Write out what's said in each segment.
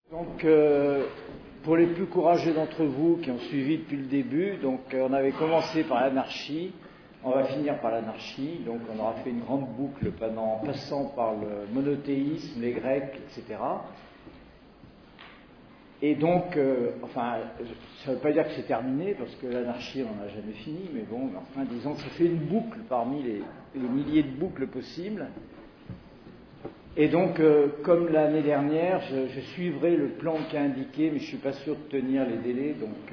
Donc, pour les plus courageux d'entre vous qui ont suivi depuis le début, on avait commencé par l'anarchie, on va finir par l'anarchie, donc on aura fait une grande boucle en passant par le monothéisme, les Grecs, etc. Et donc, ça ne veut pas dire que c'est terminé, parce que l'anarchie, on n'en a jamais fini, mais bon, enfin, disons que ça fait une boucle parmi les milliers de boucles possibles. Et donc, comme l'année dernière, je suivrai le plan qui a indiqué, mais je ne suis pas sûr de tenir les délais,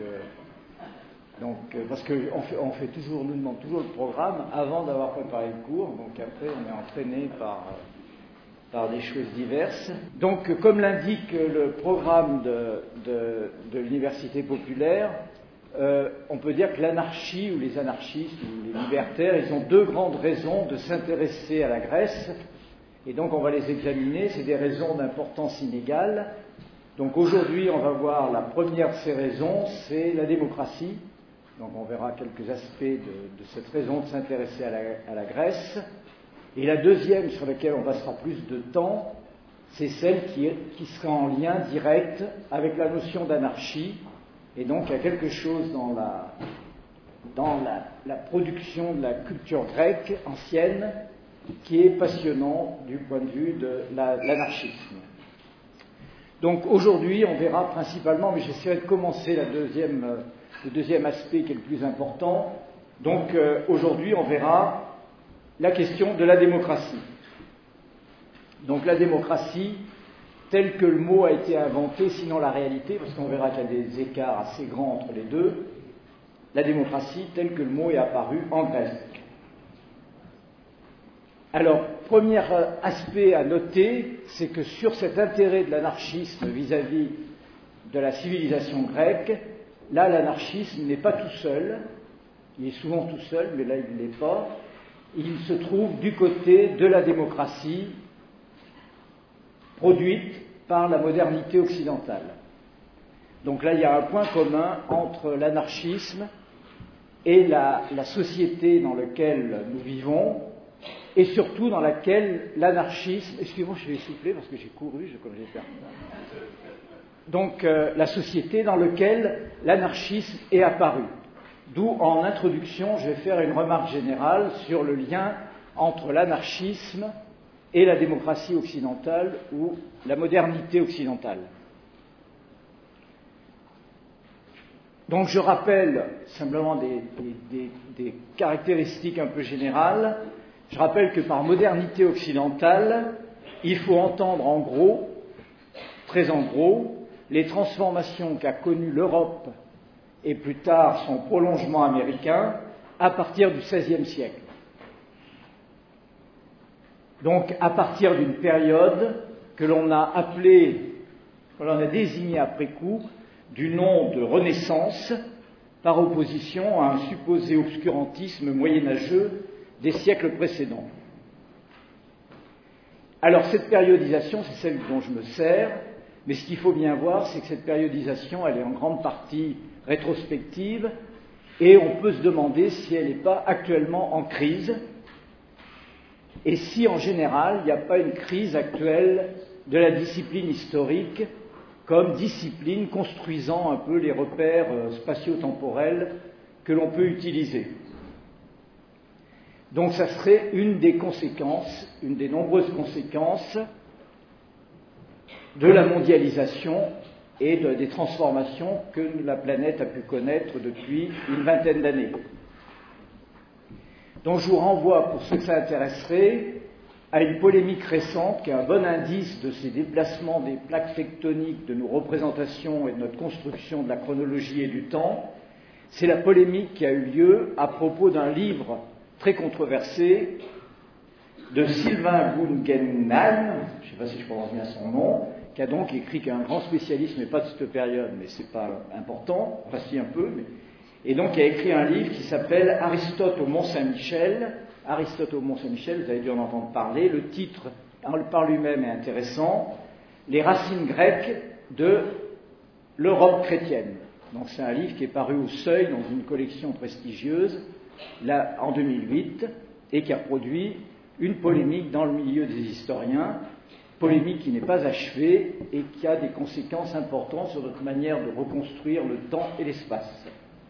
parce qu'on fait toujours, nous demande toujours le programme avant d'avoir préparé le cours, donc après on est entraîné par des choses diverses. Donc, comme l'indique le programme de l'Université populaire, on peut dire que l'anarchie ou les anarchistes ou les libertaires, ils ont deux grandes raisons de s'intéresser à la Grèce. Et donc on va les examiner, c'est des raisons d'importance inégale. Donc aujourd'hui on va voir la première de ces raisons, c'est la démocratie. Donc on verra quelques aspects de cette raison de s'intéresser à la Grèce. Et la deuxième sur laquelle on passera plus de temps, c'est celle qui sera en lien direct avec la notion d'anarchie. Et donc il y a quelque chose dans la production de la culture grecque ancienne qui est passionnant du point de vue de l'anarchisme. Donc aujourd'hui, on verra principalement, mais j'essaierai de commencer le deuxième aspect qui est le plus important. Donc aujourd'hui, on verra la question de la démocratie. Donc la démocratie, telle que le mot a été inventé, sinon la réalité, parce qu'on verra qu'il y a des écarts assez grands entre les deux, la démocratie telle que le mot est apparu en grec. Alors, premier aspect à noter, c'est que sur cet intérêt de l'anarchisme vis-à-vis de la civilisation grecque, là, l'anarchisme n'est pas tout seul, il est souvent tout seul, mais là, il ne l'est pas, il se trouve du côté de la démocratie produite par la modernité occidentale. Donc là, il y a un point commun entre l'anarchisme et la société dans laquelle nous vivons, et surtout dans laquelle l'anarchisme... Excusez-moi, je vais souffler parce que j'ai couru, comme j'ai fait. Donc, la société dans laquelle l'anarchisme est apparu. D'où, en introduction, je vais faire une remarque générale sur le lien entre l'anarchisme et la démocratie occidentale ou la modernité occidentale. Donc, je rappelle simplement des caractéristiques un peu générales. Je rappelle que par modernité occidentale, il faut entendre en gros, très en gros, les transformations qu'a connues l'Europe et plus tard son prolongement américain à partir du XVIe siècle. Donc à partir d'une période que l'on a désignée après coup du nom de Renaissance, par opposition à un supposé obscurantisme moyenâgeux des siècles précédents. Alors cette périodisation, c'est celle dont je me sers, mais ce qu'il faut bien voir, c'est que cette périodisation, elle est en grande partie rétrospective, et on peut se demander si elle n'est pas actuellement en crise, et si en général, il n'y a pas une crise actuelle de la discipline historique, comme discipline construisant un peu les repères spatio-temporels que l'on peut utiliser. Donc ça serait une des conséquences, une des nombreuses conséquences de la mondialisation et des transformations que la planète a pu connaître depuis une vingtaine d'années. Donc je vous renvoie, pour ceux que ça intéresserait, à une polémique récente qui est un bon indice de ces déplacements des plaques tectoniques de nos représentations et de notre construction de la chronologie et du temps. C'est la polémique qui a eu lieu à propos d'un livre très controversé de Sylvain Guggenheim, je ne sais pas si je prononce bien son nom, qui a donc écrit, qui est un grand spécialiste, mais pas de cette période, mais c'est pas important, enfin si un peu, et donc il a écrit un livre qui s'appelle Aristote au Mont-Saint-Michel. Aristote au Mont-Saint-Michel, vous avez dû en entendre parler, le titre par lui-même est intéressant, Les racines grecques de l'Europe chrétienne. Donc c'est un livre qui est paru au Seuil dans une collection prestigieuse, là, en 2008, et qui a produit une polémique dans le milieu des historiens, polémique qui n'est pas achevée et qui a des conséquences importantes sur notre manière de reconstruire le temps et l'espace.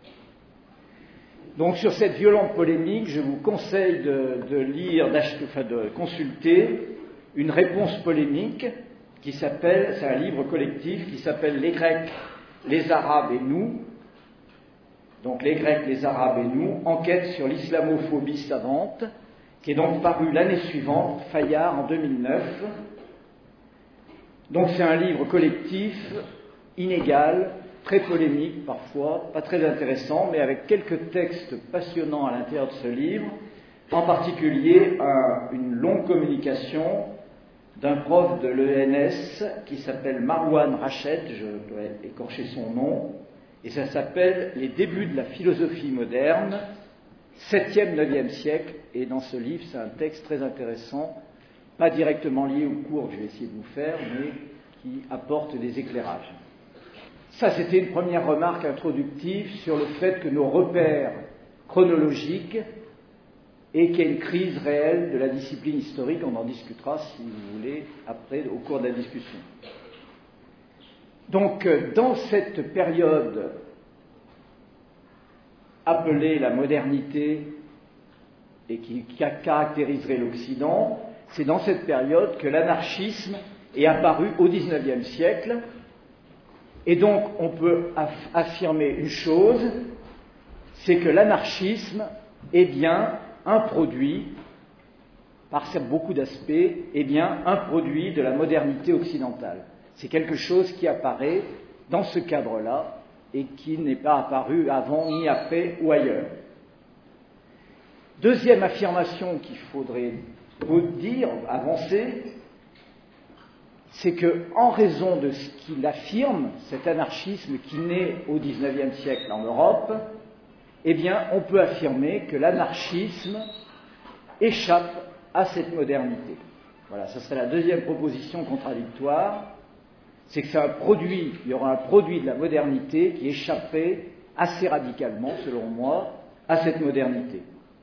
Donc sur cette violente polémique, je vous conseille de lire, de consulter une réponse polémique qui s'appelle, c'est un livre collectif qui s'appelle « Les Grecs, les Arabes et nous ». Donc les Grecs, les Arabes et nous, enquête sur l'islamophobie savante, qui est donc paru l'année suivante, Fayard en 2009. Donc c'est un livre collectif, inégal, très polémique parfois, pas très intéressant, mais avec quelques textes passionnants à l'intérieur de ce livre, en particulier une longue communication d'un prof de l'ENS qui s'appelle Marwan Rached, je dois écorcher son nom, et ça s'appelle « Les débuts de la philosophie moderne, 7e, 9e siècle », et dans ce livre, c'est un texte très intéressant, pas directement lié au cours que je vais essayer de vous faire, mais qui apporte des éclairages. Ça, c'était une première remarque introductive sur le fait que nos repères chronologiques et qu'il y a une crise réelle de la discipline historique. On en discutera, si vous voulez, après, au cours de la discussion. Donc, dans cette période appelée la modernité et qui caractériserait l'Occident, c'est dans cette période que l'anarchisme est apparu au XIXe siècle. Et donc, on peut affirmer une chose, c'est que l'anarchisme est bien un produit, par beaucoup d'aspects, est bien un produit de la modernité occidentale. C'est quelque chose qui apparaît dans ce cadre-là et qui n'est pas apparu avant ni après ou ailleurs. Deuxième affirmation qu'il faudrait dire, avancer, c'est qu'en raison de ce qu'il affirme, cet anarchisme qui naît au XIXe siècle en Europe, eh bien, on peut affirmer que l'anarchisme échappe à cette modernité. Voilà, ce serait la deuxième proposition contradictoire, c'est que c'est un produit, il y aura un produit de la modernité qui échappait assez radicalement, selon moi, à cette modernité.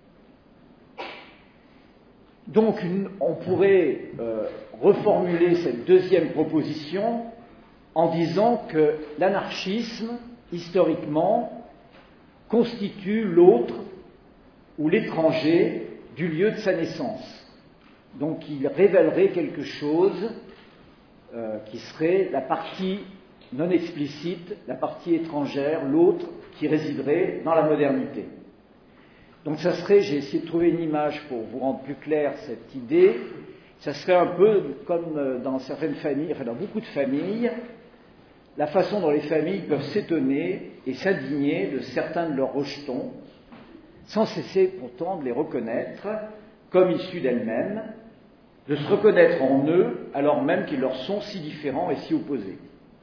Donc, on pourrait reformuler cette deuxième proposition en disant que l'anarchisme, historiquement, constitue l'autre ou l'étranger du lieu de sa naissance. Donc, il révélerait quelque chose qui serait la partie non explicite, la partie étrangère, l'autre qui résiderait dans la modernité. Donc ça serait, j'ai essayé de trouver une image pour vous rendre plus clair cette idée, ça serait un peu comme dans certaines familles, enfin dans beaucoup de familles, la façon dont les familles peuvent s'étonner et s'indigner de certains de leurs rejetons, sans cesser pourtant de les reconnaître comme issus d'elles-mêmes, de se reconnaître en eux alors même qu'ils leur sont si différents et si opposés.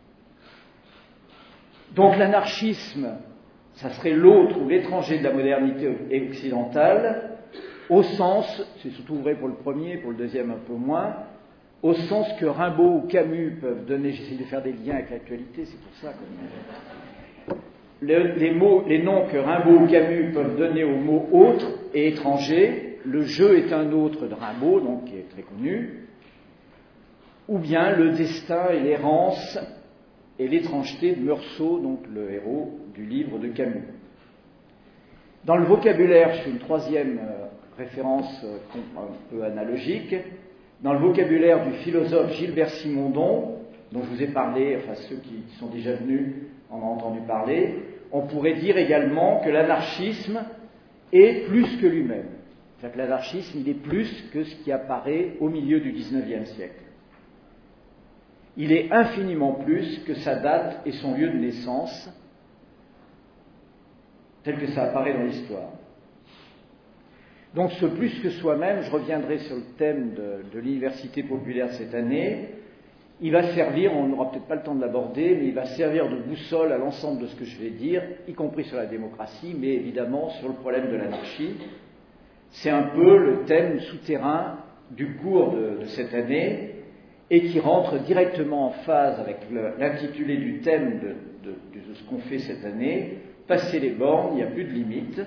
Donc l'anarchisme, ça serait l'autre ou l'étranger de la modernité occidentale, au sens, c'est surtout vrai pour le premier, pour le deuxième un peu moins, au sens que Rimbaud ou Camus peuvent donner, j'essaie de faire des liens avec l'actualité, c'est pour ça que les noms que Rimbaud ou Camus peuvent donner aux mots autres et étrangers, le jeu est un autre de Rimbaud, donc qui est très connu, ou bien le destin et l'errance et l'étrangeté de Meursault, donc le héros du livre de Camus. Dans le vocabulaire, je fais une troisième référence un peu analogique, dans le vocabulaire du philosophe Gilbert Simondon, dont je vous ai parlé, enfin ceux qui sont déjà venus en ont entendu parler, on pourrait dire également que l'anarchisme est plus que lui-même. C'est-à-dire que l'anarchisme, il est plus que ce qui apparaît au milieu du XIXe siècle. Il est infiniment plus que sa date et son lieu de naissance, tel que ça apparaît dans l'histoire. Donc ce plus que soi-même, je reviendrai sur le thème de l'université populaire cette année, il va servir, on n'aura peut-être pas le temps de l'aborder, mais il va servir de boussole à l'ensemble de ce que je vais dire, y compris sur la démocratie, mais évidemment sur le problème de l'anarchie. C'est un peu le thème souterrain du cours de cette année, et qui rentre directement en phase avec l'intitulé du thème de ce qu'on fait cette année, passer les bornes, il n'y a plus de limite.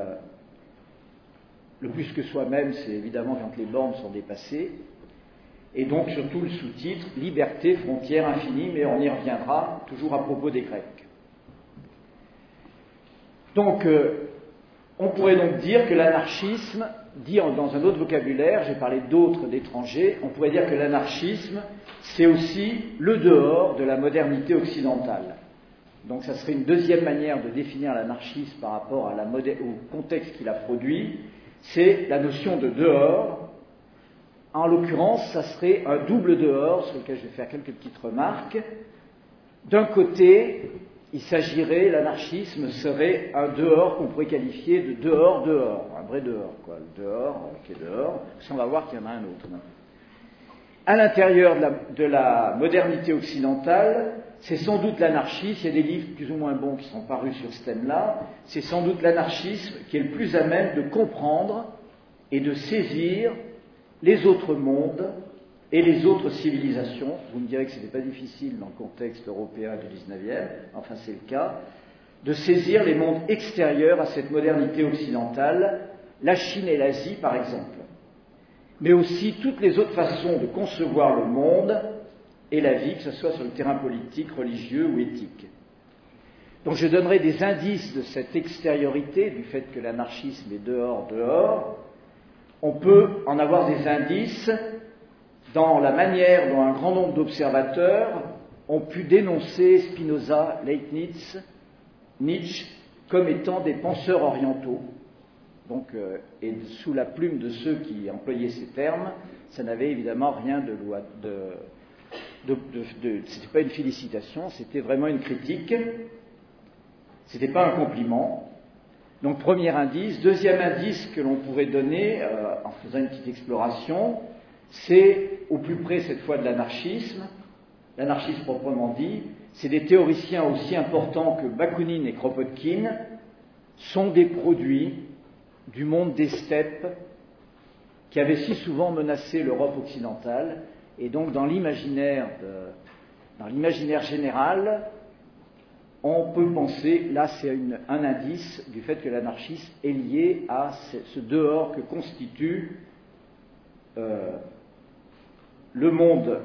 Le plus que soi-même, c'est évidemment quand les bornes sont dépassées. et donc surtout le sous-titre « Liberté, frontières infinies », mais on y reviendra, toujours à propos des Grecs. Donc, on pourrait donc dire que l'anarchisme, dit dans un autre vocabulaire, j'ai parlé d'autres, d'étrangers, on pourrait dire que l'anarchisme, c'est aussi le dehors de la modernité occidentale. Donc ça serait une deuxième manière de définir l'anarchisme par rapport au contexte qu'il a produit, c'est la notion de dehors. En l'occurrence, ça serait un double dehors, sur lequel je vais faire quelques petites remarques. D'un côté, il s'agirait, l'anarchisme serait un dehors qu'on pourrait qualifier de dehors-dehors, un vrai dehors, quoi. Le dehors qui est dehors, parce qu'on va voir qu'il y en a un autre. À l'intérieur de la modernité occidentale, c'est sans doute l'anarchisme, il y a des livres plus ou moins bons qui sont parus sur ce thème-là, c'est sans doute l'anarchisme qui est le plus à même de comprendre et de saisir les autres mondes et les autres civilisations. Vous me direz que ce n'était pas difficile dans le contexte européen du XIXe, enfin c'est le cas, de saisir les mondes extérieurs à cette modernité occidentale, la Chine et l'Asie par exemple, mais aussi toutes les autres façons de concevoir le monde et la vie, que ce soit sur le terrain politique, religieux ou éthique. Donc je donnerai des indices de cette extériorité, du fait que l'anarchisme est dehors. On peut en avoir des indices dans la manière dont un grand nombre d'observateurs ont pu dénoncer Spinoza, Leibniz, Nietzsche comme étant des penseurs orientaux. Donc, et sous la plume de ceux qui employaient ces termes, ça n'avait évidemment rien c'était pas une félicitation, c'était vraiment une critique, c'était pas un compliment. Donc, premier indice. Deuxième indice que l'on pourrait donner, en faisant une petite exploration, c'est, au plus près cette fois de l'anarchisme proprement dit, c'est des théoriciens aussi importants que Bakounine et Kropotkin, sont des produits du monde des steppes qui avait si souvent menacé l'Europe occidentale, et donc dans l'imaginaire général, on peut penser, là c'est un indice du fait que l'anarchisme est lié à ce dehors que constitue le monde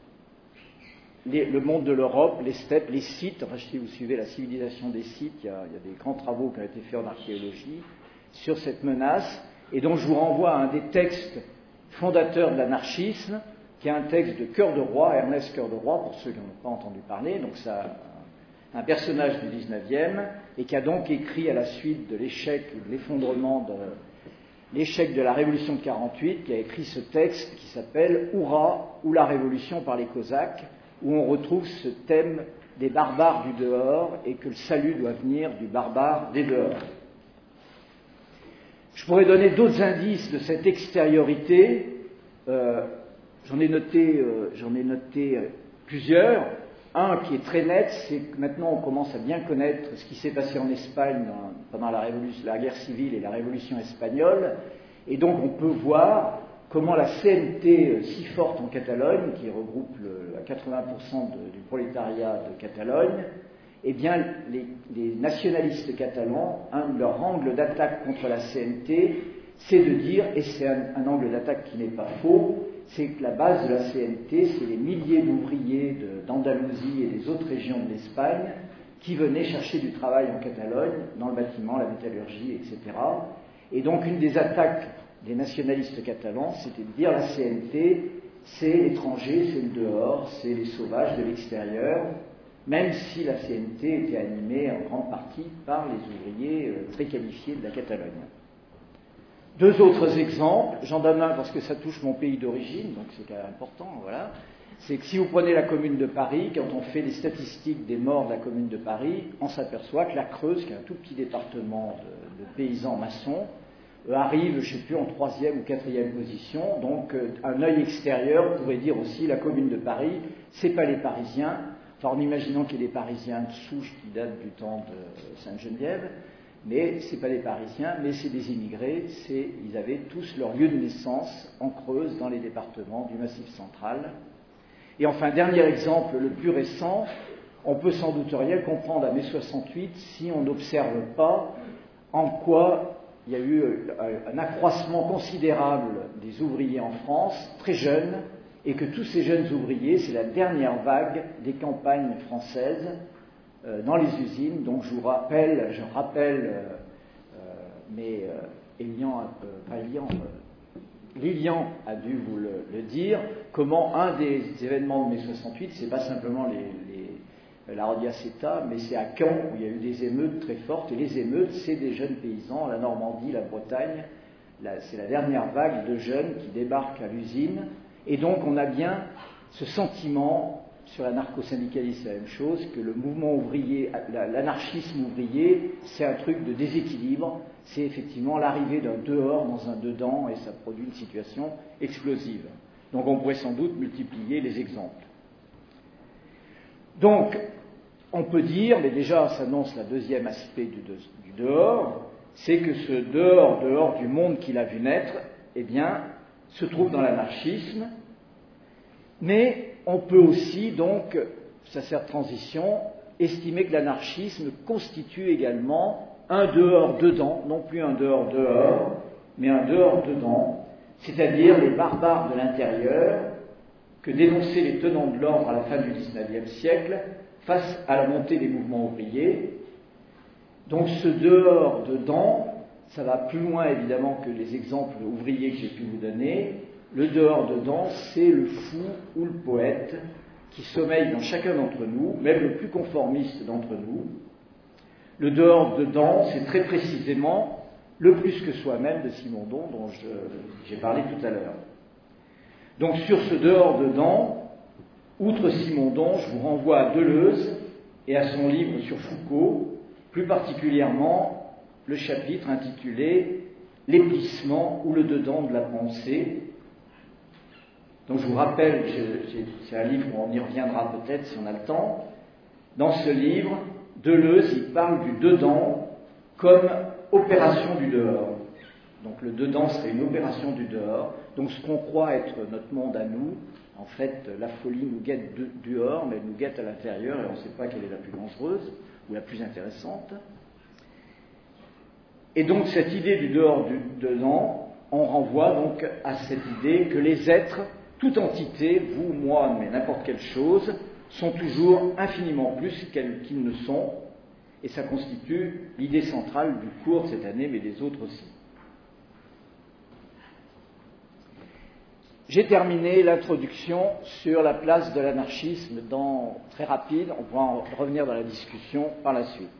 de l'Europe, les steppes, les sites. Enfin, si vous suivez la civilisation des sites, il y a des grands travaux qui ont été faits en archéologie sur cette menace, et donc je vous renvoie à un des textes fondateurs de l'anarchisme, qui est un texte de Cœur de Roi, Ernest Cœur de Roi, pour ceux qui n'en ont pas entendu parler. Donc c'est un personnage du XIXe, et qui a donc écrit à la suite de l'échec ou de l'effondrement l'échec de la Révolution de 48, qui a écrit ce texte qui s'appelle « Hourra, ou la Révolution par les Cosaques », où on retrouve ce thème des barbares du dehors, et que le salut doit venir du barbare des dehors. Je pourrais donner d'autres indices de cette extériorité. J'en ai noté plusieurs. Un qui est très net, c'est que maintenant on commence à bien connaître ce qui s'est passé en Espagne pendant la guerre civile et la révolution espagnole, et donc on peut voir comment la CNT, si forte en Catalogne, qui regroupe à 80% du prolétariat de Catalogne, eh bien les nationalistes catalans, un de leurs angles d'attaque contre la CNT, c'est de dire, et c'est un angle d'attaque qui n'est pas faux, c'est que la base de la CNT, c'est les milliers d'ouvriers d'Andalousie et des autres régions de l'Espagne qui venaient chercher du travail en Catalogne, dans le bâtiment, la métallurgie, etc. Et donc une des attaques des nationalistes catalans, c'était de dire la CNT, c'est l'étranger, c'est le dehors, c'est les sauvages de l'extérieur, même si la CNT était animée en grande partie par les ouvriers très qualifiés de la Catalogne. Deux autres exemples, j'en donne un parce que ça touche mon pays d'origine, donc c'est quand même important, voilà. C'est que si vous prenez la Commune de Paris, quand on fait les statistiques des morts de la Commune de Paris, on s'aperçoit que la Creuse, qui est un tout petit département de paysans maçons, arrive, je ne sais plus, en 3e ou 4e position. Donc un œil extérieur pourrait dire aussi la Commune de Paris, c'est pas les Parisiens, enfin en imaginant qu'il y ait des Parisiens de souche qui datent du temps de Sainte-Geneviève, mais ce n'est pas les Parisiens, mais c'est des immigrés, ils avaient tous leur lieu de naissance en Creuse, dans les départements du Massif central. Et enfin, dernier exemple, le plus récent, on peut sans doute rien comprendre à mai 68 si on n'observe pas en quoi il y a eu un accroissement considérable des ouvriers en France, très jeunes, et que tous ces jeunes ouvriers, c'est la dernière vague des campagnes françaises dans les usines. Donc je rappelle, mais Lilian a dû vous le dire, comment un des événements de mai 68, c'est pas simplement la Radiaceta, mais c'est à Caen où il y a eu des émeutes très fortes, et les émeutes, c'est des jeunes paysans, la Normandie, la Bretagne, c'est la dernière vague de jeunes qui débarquent à l'usine, et donc on a bien ce sentiment, sur l'anarcho-syndicalisme, c'est la même chose, que le mouvement ouvrier, l'anarchisme ouvrier, c'est un truc de déséquilibre, c'est effectivement l'arrivée d'un dehors dans un dedans, et ça produit une situation explosive. Donc on pourrait sans doute multiplier les exemples. Donc, on peut dire, mais déjà s'annonce le deuxième aspect du dehors, c'est que ce dehors du monde qu'il a vu naître, eh bien, se trouve dans l'anarchisme, mais on peut aussi, donc, ça sert de transition, estimer que l'anarchisme constitue également un dehors-dedans, non plus un dehors-dehors, mais un dehors-dedans, c'est-à-dire les barbares de l'intérieur que dénonçaient les tenants de l'ordre à la fin du XIXe siècle face à la montée des mouvements ouvriers. Donc ce dehors-dedans, ça va plus loin évidemment que les exemples ouvriers que j'ai pu vous donner. Le dehors-dedans, c'est le fou ou le poète qui sommeille dans chacun d'entre nous, même le plus conformiste d'entre nous. Le dehors-dedans, c'est très précisément le plus que soi-même de Simondon dont j'ai parlé tout à l'heure. Donc sur ce dehors-dedans, outre Simondon, je vous renvoie à Deleuze et à son livre sur Foucault, plus particulièrement le chapitre intitulé « L'éplissement ou le dedans de la pensée ». Donc je vous rappelle, c'est un livre où on y reviendra peut-être si on a le temps. Dans ce livre, Deleuze, il parle du dedans comme opération du dehors. Donc le dedans serait une opération du dehors. Donc ce qu'on croit être notre monde à nous, en fait, la folie nous guette dehors, mais elle nous guette à l'intérieur et on ne sait pas quelle est la plus dangereuse ou la plus intéressante. Et donc cette idée du dehors du dedans, on renvoie donc à cette idée que les êtres, toute entité, vous, moi, mais n'importe quelle chose, sont toujours infiniment plus qu'ils ne sont, et ça constitue l'idée centrale du cours de cette année, mais des autres aussi. J'ai terminé l'introduction sur la place de l'anarchisme très rapide, on pourra en revenir dans la discussion par la suite.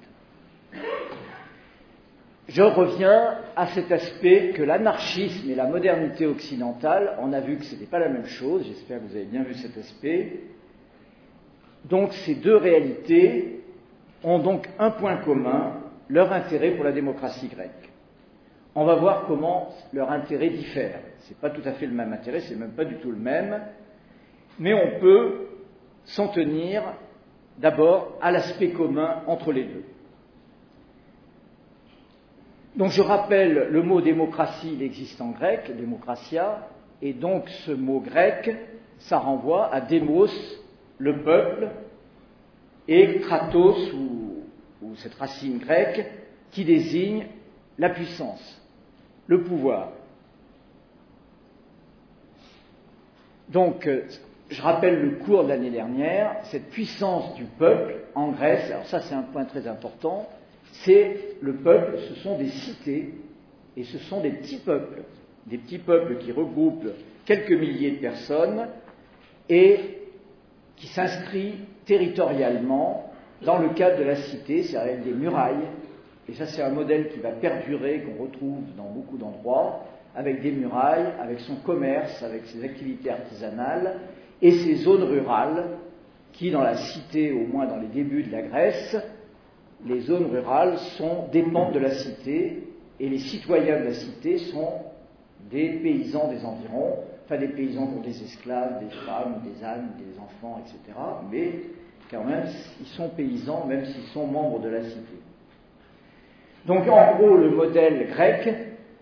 Je reviens à cet aspect que l'anarchisme et la modernité occidentale, on a vu que ce n'était pas la même chose, j'espère que vous avez bien vu cet aspect. Donc ces deux réalités ont donc un point commun, leur intérêt pour la démocratie grecque. On va voir comment leur intérêt diffère. Ce n'est pas tout à fait le même intérêt, c'est même pas du tout le même, mais on peut s'en tenir d'abord à l'aspect commun entre les deux. Donc je rappelle, le mot démocratie, il existe en grec, démocratia, et donc ce mot grec, ça renvoie à démos, le peuple, et kratos, ou cette racine grecque, qui désigne la puissance, le pouvoir. Donc, je rappelle le cours de l'année dernière, cette puissance du peuple en Grèce, alors ça c'est un point très important, c'est le peuple, ce sont des cités, et ce sont des petits peuples qui regroupent quelques milliers de personnes, et qui s'inscrit territorialement dans le cadre de la cité, c'est-à-dire avec des murailles, et ça c'est un modèle qui va perdurer, qu'on retrouve dans beaucoup d'endroits, avec des murailles, avec son commerce, avec ses activités artisanales, et ces zones rurales, qui dans la cité, au moins dans les débuts de la Grèce, les zones rurales dépendent de la cité, et les citoyens de la cité sont des paysans des environs, enfin des paysans qui ont des esclaves, des femmes, des ânes, des enfants, etc. Mais quand même, ils sont paysans, même s'ils sont membres de la cité. Donc en gros, le modèle grec,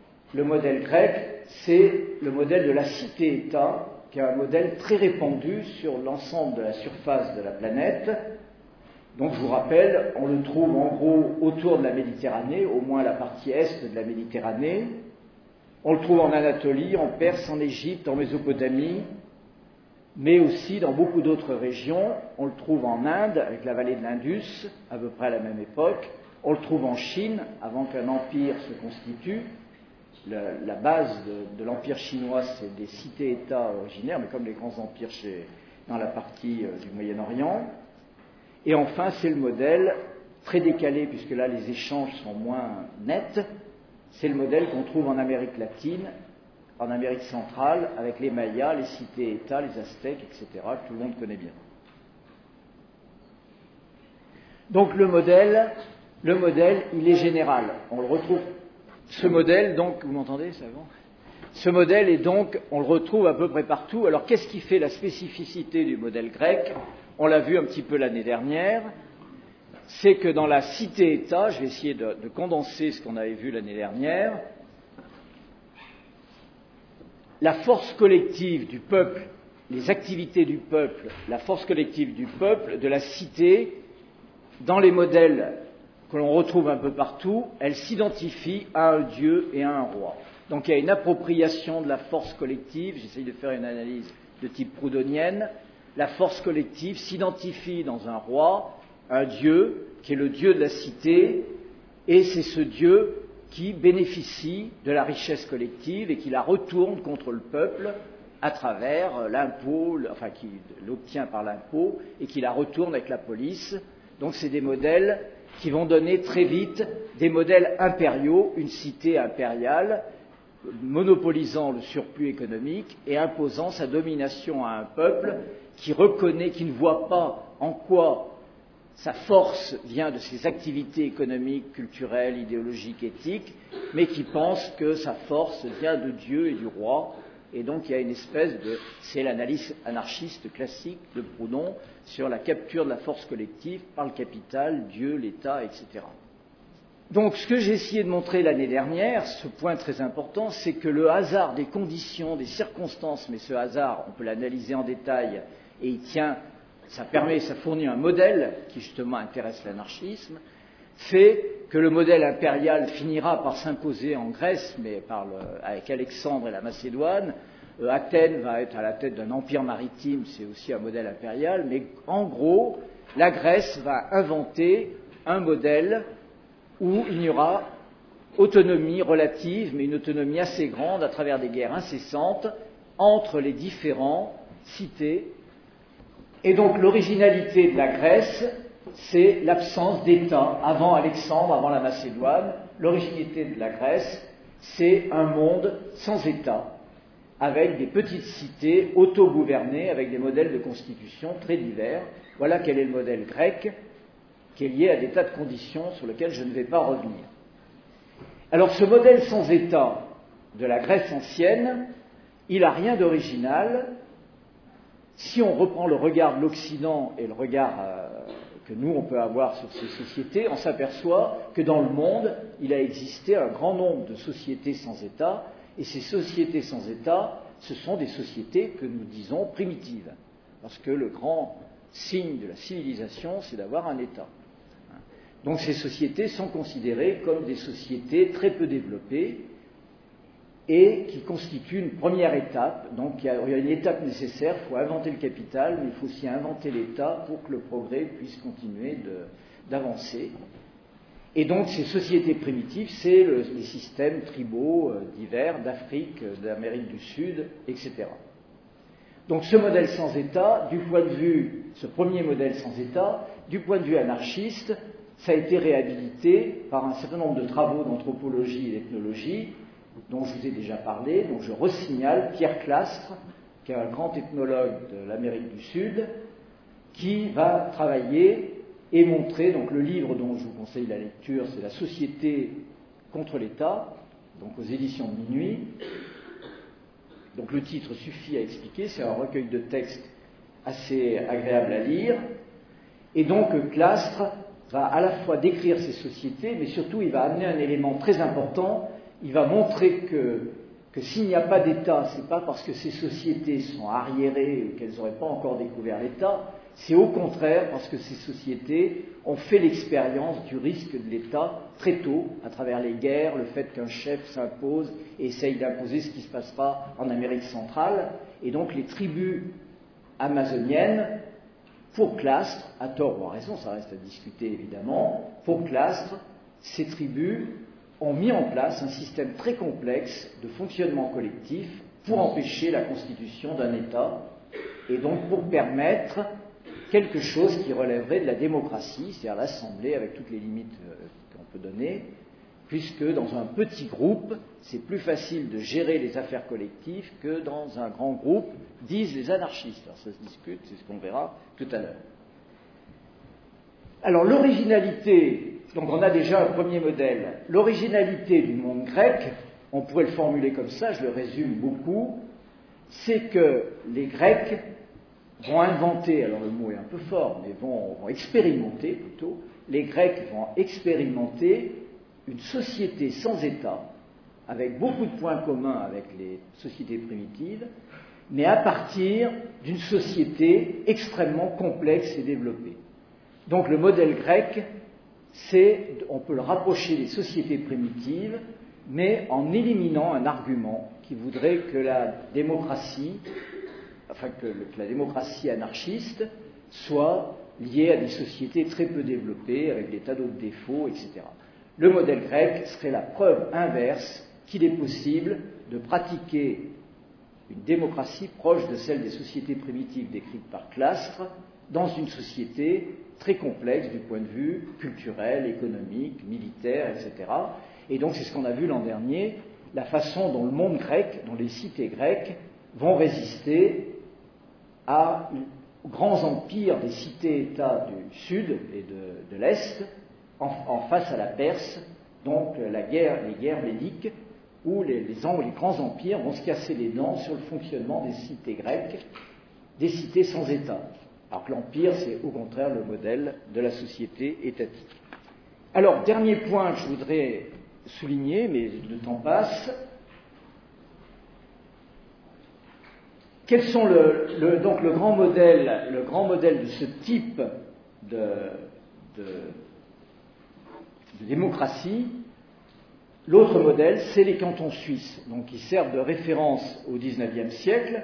c'est le modèle de la cité-État, qui est un modèle très répandu sur l'ensemble de la surface de la planète. Donc je vous rappelle, on le trouve en gros autour de la Méditerranée, au moins la partie est de la Méditerranée. On le trouve en Anatolie, en Perse, en Égypte, en Mésopotamie. mais aussi dans beaucoup d'autres régions. On le trouve en Inde, avec la vallée de l'Indus, à peu près à la même époque. On le trouve en Chine, avant qu'un empire se constitue. La base de l'empire chinois, c'est des cités-États originaires, mais comme les grands empires dans la partie du Moyen-Orient. Et enfin, c'est le modèle très décalé, puisque là, les échanges sont moins nets. C'est le modèle qu'on trouve en Amérique latine, en Amérique centrale, avec les Mayas, les cités-États, les Aztèques, etc., que tout le monde connaît bien. Donc le modèle, il est général. On le retrouve. Ce modèle, donc, vous m'entendez, c'est bon ? Ce modèle est donc, on le retrouve à peu près partout. Alors, qu'est-ce qui fait la spécificité du modèle grec ? On l'a vu un petit peu l'année dernière. C'est que dans la cité-État, je vais essayer de condenser ce qu'on avait vu l'année dernière, la force collective du peuple, les activités du peuple, la force collective du peuple, de la cité, dans les modèles que l'on retrouve un peu partout, elle s'identifie à un dieu et à un roi. Donc il y a une appropriation de la force collective, j'essaye de faire une analyse de type proudhonienne, la force collective s'identifie dans un roi, un dieu, qui est le dieu de la cité, et c'est ce dieu qui bénéficie de la richesse collective et qui la retourne contre le peuple à travers l'impôt, enfin qui l'obtient par l'impôt, et qui la retourne avec la police. Donc c'est des modèles qui vont donner très vite des modèles impériaux, une cité impériale, monopolisant le surplus économique et imposant sa domination à un peuple qui reconnaît, qui ne voit pas en quoi sa force vient de ses activités économiques, culturelles, idéologiques, éthiques, mais qui pense que sa force vient de Dieu et du roi. Et donc il y a une espèce de... C'est l'analyse anarchiste classique de Proudhon sur la capture de la force collective par le capital, Dieu, l'État, etc. Donc ce que j'ai essayé de montrer l'année dernière, ce point très important, c'est que le hasard des conditions, des circonstances, mais ce hasard, on peut l'analyser en détail, et il tient, ça fournit un modèle qui justement intéresse l'anarchisme, fait que le modèle impérial finira par s'imposer en Grèce, mais avec Alexandre et la Macédoine. Athènes va être à la tête d'un empire maritime, c'est aussi un modèle impérial, mais en gros, la Grèce va inventer un modèle où il y aura autonomie relative, mais une autonomie assez grande à travers des guerres incessantes entre les différentes cités. Et donc l'originalité de la Grèce, c'est l'absence d'État. Avant Alexandre, avant la Macédoine, l'originalité de la Grèce, c'est un monde sans État, avec des petites cités autogouvernées, avec des modèles de constitution très divers. Voilà quel est le modèle grec, qui est lié à des tas de conditions sur lesquelles je ne vais pas revenir. Alors ce modèle sans État de la Grèce ancienne, il n'a rien d'original. Si on reprend le regard de l'Occident et le regard que nous on peut avoir sur ces sociétés, on s'aperçoit que dans le monde, il a existé un grand nombre de sociétés sans État, et ces sociétés sans État, ce sont des sociétés que nous disons primitives, parce que le grand signe de la civilisation, c'est d'avoir un État. Donc ces sociétés sont considérées comme des sociétés très peu développées et qui constituent une première étape. Donc il y a une étape nécessaire, il faut inventer le capital, mais il faut aussi inventer l'État pour que le progrès puisse continuer d'avancer. Et donc ces sociétés primitives, c'est les systèmes tribaux divers d'Afrique, d'Amérique du Sud, etc. Donc ce modèle sans État, ce premier modèle sans État, du point de vue anarchiste, ça a été réhabilité par un certain nombre de travaux d'anthropologie et d'ethnologie, dont je vous ai déjà parlé. Donc je resignale Pierre Clastre, qui est un grand ethnologue de l'Amérique du Sud, qui va travailler et montrer, donc le livre dont je vous conseille la lecture, c'est La Société contre l'État, donc aux éditions de Minuit. Donc le titre suffit à expliquer, c'est un recueil de textes assez agréable à lire. Et donc Clastre va à la fois décrire ces sociétés, mais surtout il va amener un élément très important. Il va montrer que s'il n'y a pas d'État, ce n'est pas parce que ces sociétés sont arriérées ou qu'elles n'auraient pas encore découvert l'État, c'est au contraire parce que ces sociétés ont fait l'expérience du risque de l'État très tôt, à travers les guerres, le fait qu'un chef s'impose et essaye d'imposer ce qui ne se passe pas en Amérique centrale. Et donc les tribus amazonienne, pour Clastres, à tort ou à raison, ça reste à discuter évidemment, pour Clastres, ces tribus ont mis en place un système très complexe de fonctionnement collectif pour empêcher la constitution d'un État et donc pour permettre quelque chose qui relèverait de la démocratie, c'est-à-dire l'Assemblée avec toutes les limites qu'on peut donner, puisque dans un petit groupe, c'est plus facile de gérer les affaires collectives que dans un grand groupe, disent les anarchistes. Alors ça se discute, c'est ce qu'on verra tout à l'heure. Alors l'originalité, donc on a déjà un premier modèle, l'originalité du monde grec, on pourrait le formuler comme ça, je le résume beaucoup, c'est que les Grecs vont inventer, alors le mot est un peu fort, mais vont expérimenter plutôt, les Grecs vont expérimenter une société sans État, avec beaucoup de points communs avec les sociétés primitives, mais à partir d'une société extrêmement complexe et développée. Donc le modèle grec, on peut le rapprocher des sociétés primitives, mais en éliminant un argument qui voudrait que la démocratie anarchiste soit liée à des sociétés très peu développées, avec des tas d'autres défauts, etc. Le modèle grec serait la preuve inverse qu'il est possible de pratiquer une démocratie proche de celle des sociétés primitives décrites par Clastres dans une société très complexe du point de vue culturel, économique, militaire, etc. Et donc c'est ce qu'on a vu l'an dernier, la façon dont le monde grec, dont les cités grecques vont résister aux grands empires des cités-États du sud et de l'est, en face à la Perse, donc les guerres médiques, où les grands empires vont se casser les dents sur le fonctionnement des cités grecques, des cités sans État. Alors que l'empire, c'est au contraire le modèle de la société étatique. Alors, dernier point que je voudrais souligner, mais le temps passe. Quels sont donc le grand modèle de ce type de démocratie? L'autre modèle, c'est les cantons suisses, donc qui servent de référence au XIXe siècle,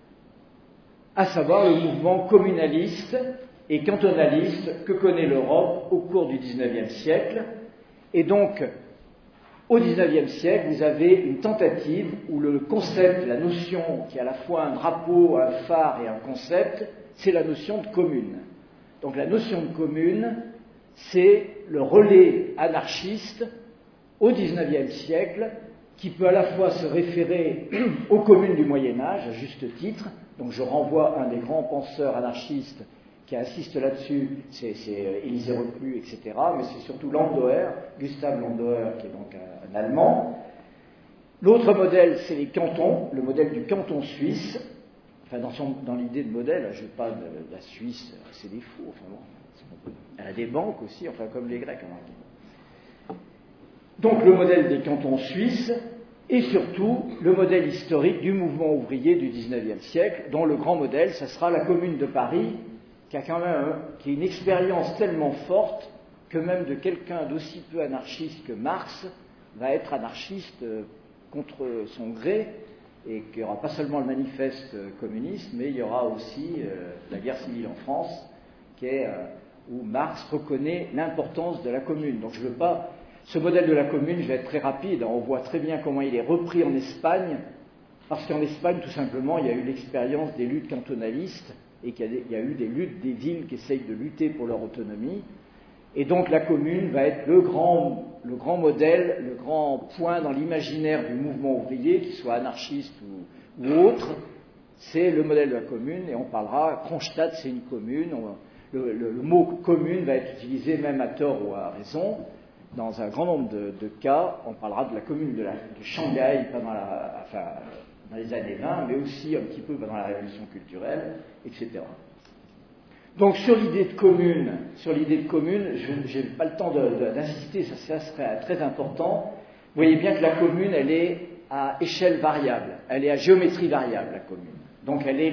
à savoir le mouvement communaliste et cantonaliste que connaît l'Europe au cours du XIXe siècle. Et donc, au XIXe siècle, vous avez une tentative où le concept, la notion qui est à la fois un drapeau, un phare et un concept, c'est la notion de commune. Donc la notion de commune, c'est le relais anarchiste au XIXe siècle, qui peut à la fois se référer aux communes du Moyen-Âge, à juste titre. Donc je renvoie un des grands penseurs anarchistes qui insiste là-dessus, c'est Élisée Reclus, etc., mais c'est surtout Landauer, Gustav Landauer, qui est donc un Allemand. L'autre modèle, c'est les cantons, le modèle du canton suisse. Enfin, dans l'idée de modèle, je ne veux pas de la Suisse, c'est des fous, enfin bon, elle a des banques aussi, enfin comme les Grecs. Donc le modèle des cantons suisses, et surtout le modèle historique du mouvement ouvrier du XIXe siècle, dont le grand modèle, ça sera la Commune de Paris, qui a une expérience tellement forte que même de quelqu'un d'aussi peu anarchiste que Marx va être anarchiste contre son gré, et qu'il n'y aura pas seulement le manifeste communiste, mais il y aura aussi la guerre civile en France, où Marx reconnaît l'importance de la commune. Donc je ne veux pas... Ce modèle de la commune, je vais être très rapide, on voit très bien comment il est repris en Espagne, parce qu'en Espagne, tout simplement, il y a eu l'expérience des luttes cantonalistes, et qu'il y a eu des luttes des villes qui essayent de lutter pour leur autonomie. Et donc la commune va être le grand modèle, le grand point dans l'imaginaire du mouvement ouvrier, qu'il soit anarchiste ou autre. C'est le modèle de la commune, et on parlera, Kronstadt c'est une commune, le mot commune va être utilisé même à tort ou à raison. Dans un grand nombre de cas, on parlera de la commune de Shanghai dans les années 20, mais aussi un petit peu pendant la révolution culturelle, etc. Donc sur l'idée de commune, je n'ai pas le temps d'insister, ça serait très important. Vous voyez bien que la commune, elle est à échelle variable, elle est à géométrie variable, la commune. Donc elle est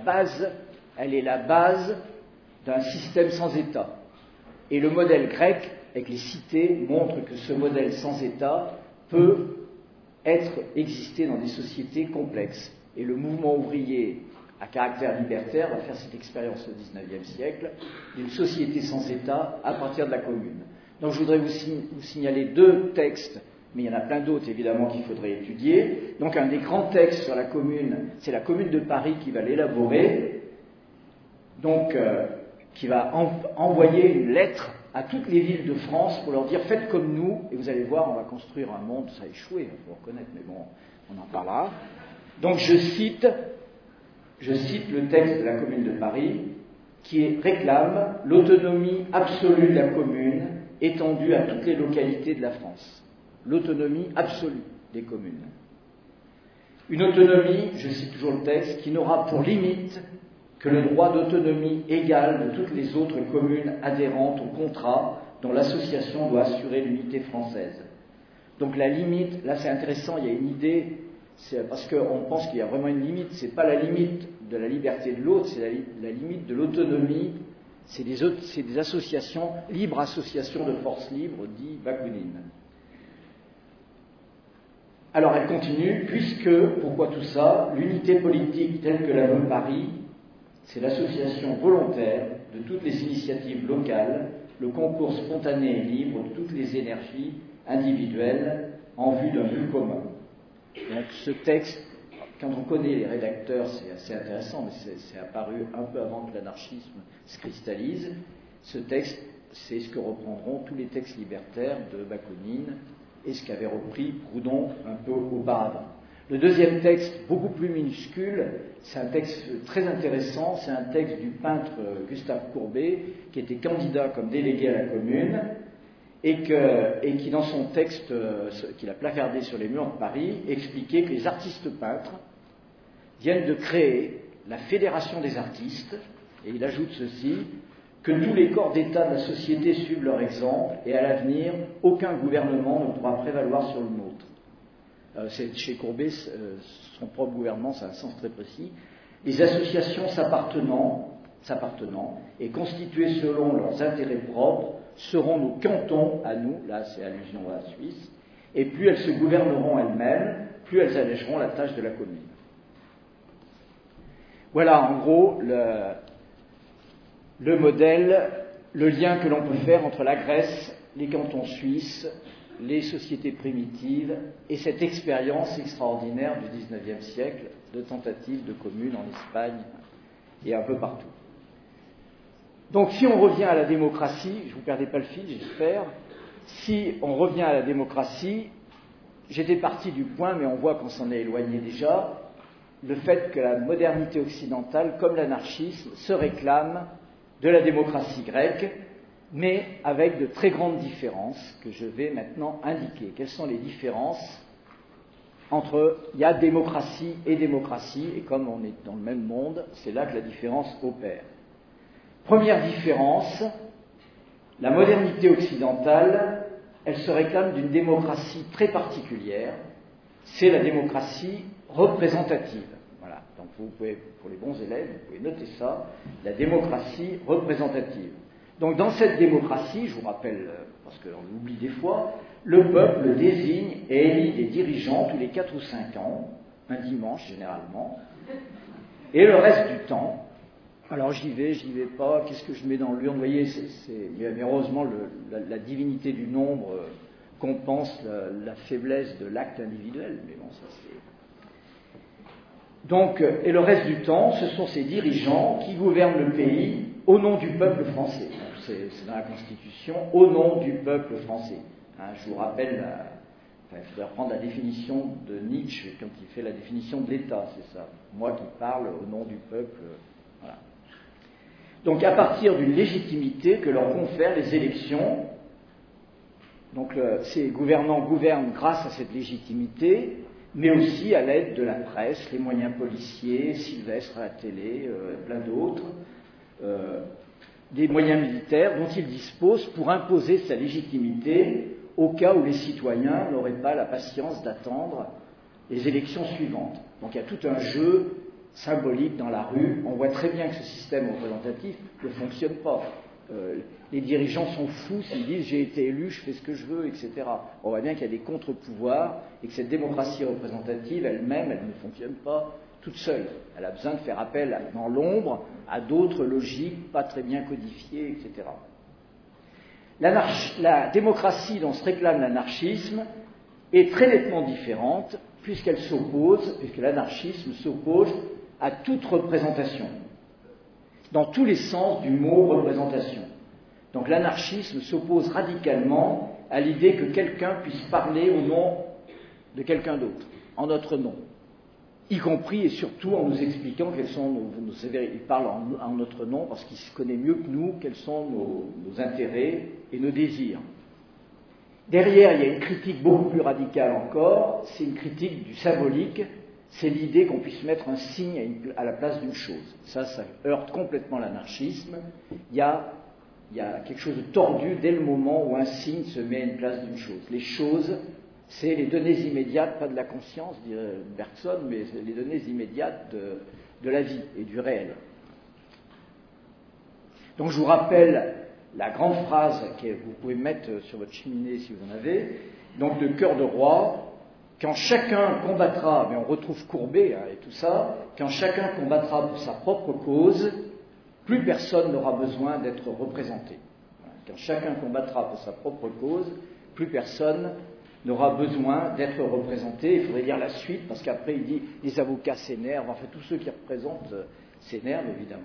la base d'un système sans État. Et le modèle grec, avec les cités, montre que ce modèle sans État peut exister dans des sociétés complexes. Et le mouvement ouvrier à caractère libertaire va faire cette expérience au XIXe siècle d'une société sans État à partir de la Commune. Donc je voudrais vous signaler deux textes, mais il y en a plein d'autres évidemment qu'il faudrait étudier. Donc un des grands textes sur la Commune, c'est la Commune de Paris qui va l'élaborer, donc qui va envoyer une lettre à toutes les villes de France pour leur dire « faites comme nous » et vous allez voir, on va construire un monde, ça a échoué, il faut reconnaître, mais bon, on en parlera. Donc je cite le texte de la Commune de Paris qui réclame l'autonomie absolue de la commune étendue à toutes les localités de la France. L'autonomie absolue des communes. Une autonomie, je cite toujours le texte, qui n'aura pour limite que le droit d'autonomie égal de toutes les autres communes adhérentes au contrat dont l'association doit assurer l'unité française. Donc la limite, là c'est intéressant, il y a une idée, c'est parce qu'on pense qu'il y a vraiment une limite, c'est pas la limite de la liberté de l'autre, c'est la limite de l'autonomie, c'est des associations, libres associations de forces libres, dit Bakounine. Alors elle continue, puisque, pourquoi tout ça, l'unité politique telle que la veut Paris, c'est l'association volontaire de toutes les initiatives locales, le concours spontané et libre de toutes les énergies individuelles en vue d'un but commun. Donc ce texte, quand on connaît les rédacteurs, c'est assez intéressant, mais c'est apparu un peu avant que l'anarchisme se cristallise. Ce texte, c'est ce que reprendront tous les textes libertaires de Bakounine et ce qu'avait repris Proudhon un peu auparavant. Le deuxième texte, beaucoup plus minuscule, c'est un texte très intéressant, c'est un texte du peintre Gustave Courbet, qui était candidat comme délégué à la Commune, et qui, dans son texte qu'il a placardé sur les murs de Paris, expliquait que les artistes peintres viennent de créer la Fédération des artistes, et il ajoute ceci, que tous les corps d'État de la société suivent leur exemple, et à l'avenir, aucun gouvernement ne pourra prévaloir sur le nôtre. C'est chez Courbet, son propre gouvernement, ça a un sens très précis. Les associations s'appartenant et constituées selon leurs intérêts propres seront nos cantons à nous, là c'est allusion à la Suisse, et plus elles se gouverneront elles-mêmes, plus elles allégeront la tâche de la commune. Voilà en gros le modèle, le lien que l'on peut faire entre la Grèce, les cantons suisses, les sociétés primitives et cette expérience extraordinaire du XIXe siècle de tentatives de communes en Espagne et un peu partout. Donc si on revient à la démocratie, je ne vous perdez pas le fil, j'espère, si on revient à la démocratie, j'étais parti du point, mais on voit qu'on s'en est éloigné déjà, le fait que la modernité occidentale, comme l'anarchisme, se réclame de la démocratie grecque, mais avec de très grandes différences que je vais maintenant indiquer. Quelles sont les différences entre, il y a démocratie, et comme on est dans le même monde, c'est là que la différence opère. Première différence, la modernité occidentale, elle se réclame d'une démocratie très particulière, c'est la démocratie représentative. Voilà, donc vous pouvez, pour les bons élèves, vous pouvez noter ça, la démocratie représentative. Donc dans cette démocratie, je vous rappelle, parce qu'on l'oublie des fois, le peuple désigne et élit des dirigeants tous les 4 ou 5 ans, un dimanche généralement, et le reste du temps, alors j'y vais pas, qu'est-ce que je mets dans l'urne, vous voyez, mais heureusement la divinité du nombre compense la faiblesse de l'acte individuel, mais bon, ça c'est... Donc, et le reste du temps, ce sont ces dirigeants qui gouvernent le pays au nom du peuple français. C'est dans la Constitution, au nom du peuple français. Je vous rappelle, il faudrait reprendre la définition de Nietzsche quand il fait la définition de l'État, c'est ça. Moi qui parle au nom du peuple. Voilà. Donc à partir d'une légitimité que leur confèrent les élections, donc ces gouvernants gouvernent grâce à cette légitimité, mais aussi à l'aide de la presse, les moyens policiers, Sylvestre à la télé, plein d'autres, des moyens militaires dont il dispose pour imposer sa légitimité au cas où les citoyens n'auraient pas la patience d'attendre les élections suivantes. Donc il y a tout un jeu symbolique dans la rue. On voit très bien que ce système représentatif ne fonctionne pas. Les dirigeants sont fous s'ils disent « j'ai été élu, je fais ce que je veux », etc. On voit bien qu'il y a des contre-pouvoirs et que cette démocratie représentative elle-même, elle ne fonctionne pas toute seule. Elle a besoin de faire appel dans l'ombre à d'autres logiques pas très bien codifiées, etc. La démocratie dont se réclame l'anarchisme est très nettement différente puisque l'anarchisme s'oppose à toute représentation, dans tous les sens du mot représentation. Donc l'anarchisme s'oppose radicalement à l'idée que quelqu'un puisse parler au nom de quelqu'un d'autre, en notre nom, y compris et surtout en nous expliquant quels sont nos il parle en notre nom parce qu'il se connaît mieux que nous quels sont nos intérêts et nos désirs. Derrière, il y a une critique beaucoup plus radicale encore, c'est une critique du symbolique, c'est l'idée qu'on puisse mettre un signe à la place d'une chose. Ça heurte complètement l'anarchisme. Il y a quelque chose de tordu dès le moment où un signe se met à une place d'une chose. Les choses, c'est les données immédiates, pas de la conscience, dirait Bergson, mais les données immédiates de la vie et du réel. Donc je vous rappelle la grande phrase que vous pouvez mettre sur votre cheminée si vous en avez, donc de Cœur de Roi, quand chacun combattra, mais on retrouve Courbet et tout ça, quand chacun combattra pour sa propre cause, plus personne n'aura besoin d'être représenté. Quand chacun combattra pour sa propre cause, plus personne n'aura besoin d'être représenté. Il faudrait lire la suite, parce qu'après il dit les avocats s'énervent, enfin tous ceux qui représentent s'énervent évidemment.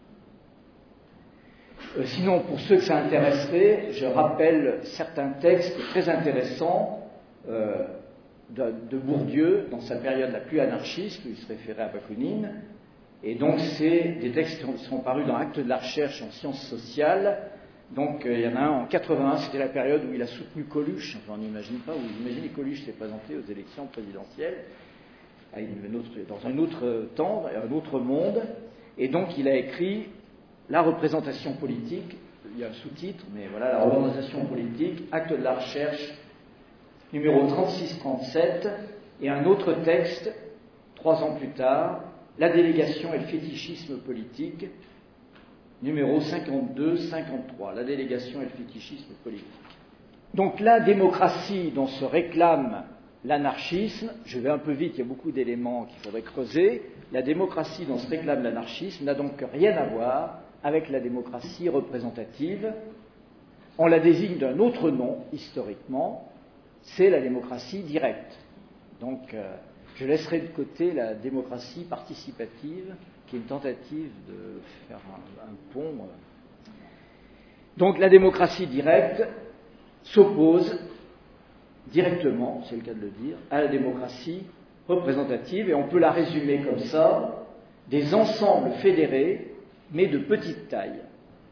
Sinon, pour ceux que ça intéresserait, je rappelle certains textes très intéressants de Bourdieu dans sa période la plus anarchiste, où il se référait à Bakounine. Et donc, c'est des textes qui sont parus dans Actes de la recherche en sciences sociales. Donc, il y en a un en 81, c'était la période où il a soutenu Coluche. Enfin, on n'imagine pas, vous imaginez Coluche s'est présenté aux élections présidentielles dans un autre temps, un autre monde. Et donc, il a écrit La représentation politique, il y a un sous-titre, mais voilà, la représentation politique, Actes de la recherche, numéro 36-37, et un autre texte, 3 ans plus tard, La délégation et le fétichisme politique, numéro 52-53, La délégation et le fétichisme politique. Donc la démocratie dont se réclame l'anarchisme, je vais un peu vite, il y a beaucoup d'éléments qu'il faudrait creuser, la démocratie dont se réclame l'anarchisme n'a donc rien à voir avec la démocratie représentative. On la désigne d'un autre nom, historiquement, c'est la démocratie directe. Donc, je laisserai de côté la démocratie participative, qui est une tentative de faire un pont. Donc, la démocratie directe s'oppose directement, c'est le cas de le dire, à la démocratie représentative, et on peut la résumer comme ça, des ensembles fédérés, mais de petite taille.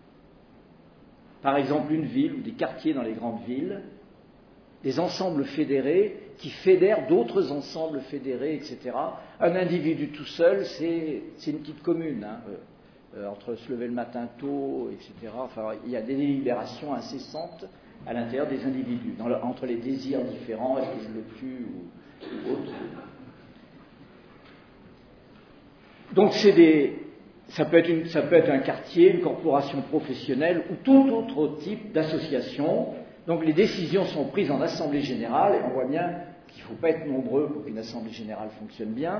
Par exemple, une ville ou des quartiers dans les grandes villes, des ensembles fédérés qui fédèrent d'autres ensembles fédérés, etc. Un individu tout seul, c'est une petite commune, entre se lever le matin tôt, etc. Enfin, il y a des délibérations incessantes à l'intérieur des individus, entre les désirs différents, est-ce que je le tue ou autre. Donc ça peut être un quartier, une corporation professionnelle ou tout autre type d'association. Donc les décisions sont prises en assemblée générale, et on voit bien qu'il ne faut pas être nombreux pour qu'une assemblée générale fonctionne bien,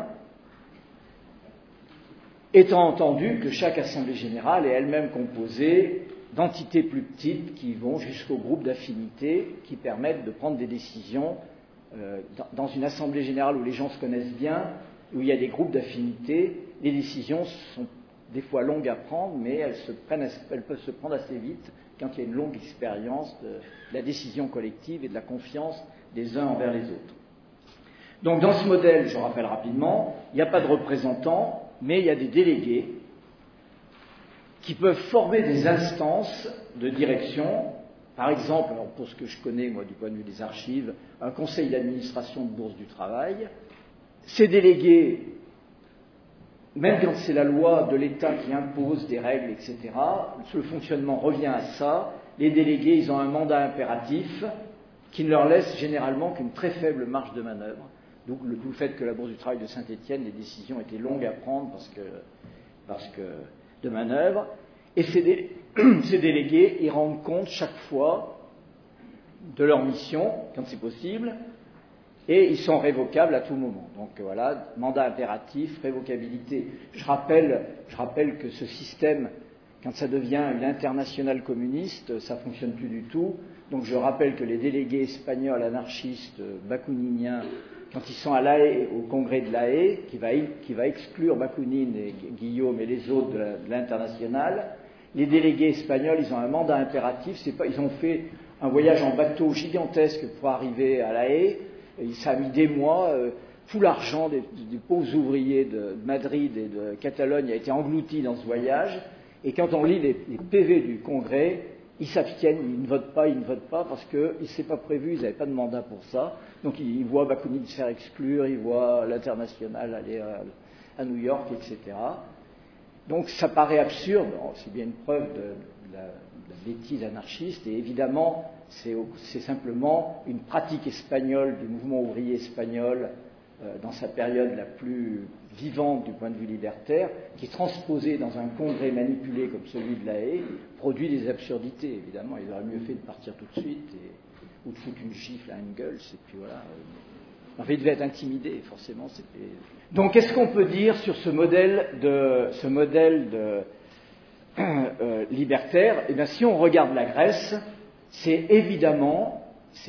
étant entendu que chaque assemblée générale est elle-même composée d'entités plus petites qui vont jusqu'au groupe d'affinités qui permettent de prendre des décisions. Dans une assemblée générale où les gens se connaissent bien, où il y a des groupes d'affinités, les décisions sont des fois longues à prendre, mais elles peuvent se prendre assez vite quand il y a une longue expérience de la décision collective et de la confiance des uns envers les autres. Donc dans ce modèle, je rappelle rapidement, il n'y a pas de représentants, mais il y a des délégués qui peuvent former des instances de direction. Par exemple, pour ce que je connais, moi, du point de vue des archives, un conseil d'administration de Bourse du Travail. Ces délégués, même quand c'est la loi de l'État qui impose des règles, etc., le fonctionnement revient à ça. Les délégués, ils ont un mandat impératif qui ne leur laisse généralement qu'une très faible marge de manœuvre. Donc, d'où le fait que la Bourse du Travail de Saint-Étienne, les décisions étaient longues à prendre parce que de manœuvre. Et ces délégués, ils rendent compte chaque fois de leur mission, quand c'est possible, et ils sont révocables à tout moment. Donc voilà, mandat impératif, révocabilité. Je rappelle que ce système, quand ça devient une internationale communiste, ça ne fonctionne plus du tout. Donc je rappelle que les délégués espagnols anarchistes bakouniniens, quand ils sont à La Haye, au congrès de La Haye, qui va exclure Bakounine et Guillaume et les autres de l'internationale, les délégués espagnols, ils ont un mandat impératif. Ils ont fait un voyage en bateau gigantesque pour arriver à La Haye. Et ça a mis des mois. Tout l'argent des pauvres ouvriers de Madrid et de Catalogne a été englouti dans ce voyage. Et quand on lit les PV du Congrès, ils s'abstiennent, ils ne votent pas parce que c'est pas prévu, ils n'avaient pas de mandat pour ça. Donc ils voient Bakounine se faire exclure, ils voient l'international aller à New York, etc. Donc ça paraît absurde, c'est bien une preuve de la bêtise anarchiste, et évidemment c'est simplement une pratique espagnole du mouvement ouvrier espagnol dans sa période la plus vivante du point de vue libertaire, qui est transposée dans un congrès manipulé comme celui de La Haye, produit des absurdités, évidemment. Ils auraient mieux fait de partir tout de suite ou de foutre une gifle à Engels, et puis voilà. En fait, il devait être intimidé, forcément. Donc, qu'est-ce qu'on peut dire sur ce modèle libertaire? Eh bien, si on regarde la Grèce, c'est évident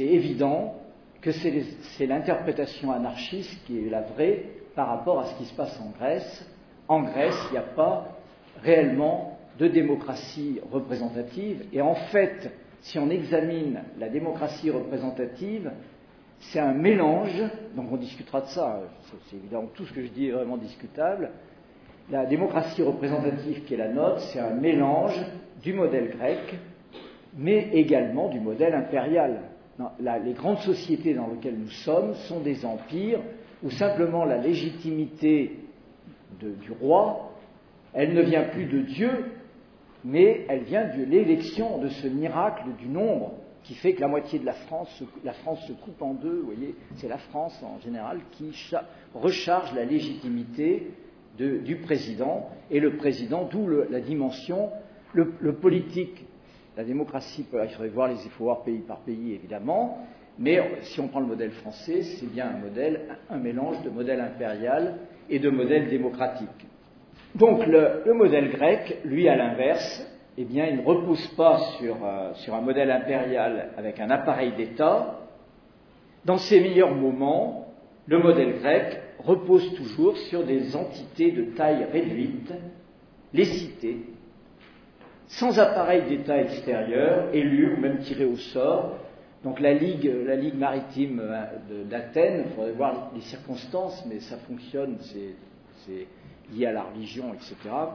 que c'est l'interprétation anarchiste qui est la vraie par rapport à ce qui se passe en Grèce. En Grèce, il n'y a pas réellement de démocratie représentative. Et en fait, si on examine la démocratie représentative, c'est un mélange, donc on discutera de ça, c'est évidemment tout ce que je dis est vraiment discutable. La démocratie représentative qui est la nôtre, c'est un mélange du modèle grec, mais également du modèle impérial. Les grandes sociétés dans lesquelles nous sommes sont des empires où simplement la légitimité du roi, elle ne vient plus de Dieu, mais elle vient de l'élection, de ce miracle du nombre qui fait que la moitié de la France se coupe en deux. Vous voyez, c'est la France en général qui recharge la légitimité du président, et le président, d'où la dimension, le politique. La démocratie, il faudrait voir il faut voir pays par pays évidemment, mais si on prend le modèle français, c'est bien un mélange de modèle impérial et de modèle démocratique. Donc le modèle grec, lui à l'inverse, eh bien il ne repose pas sur un modèle impérial avec un appareil d'État. Dans ses meilleurs moments, le modèle grec repose toujours sur des entités de taille réduite, les cités, sans appareil d'État extérieur, élu ou même tiré au sort. Donc la Ligue maritime d'Athènes, il faudrait voir les circonstances, mais ça fonctionne, c'est lié à la religion, etc.